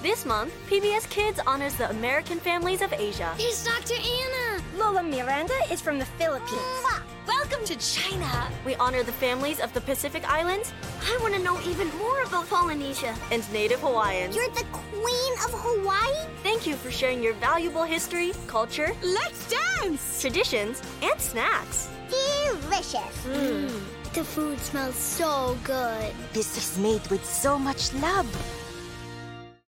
This month, PBS Kids honors the American families of Asia. Here's Dr. Anna. Lola Miranda is from the Philippines. Welcome to China. We honor the families of the Pacific Islands I want to know even more about Polynesia. and Native Hawaiians. You're the Queen of Hawaii? Thank you for sharing your valuable history, culture, Let's dance! traditions, and snacks. Delicious. The food smells so good. This is made with so much love.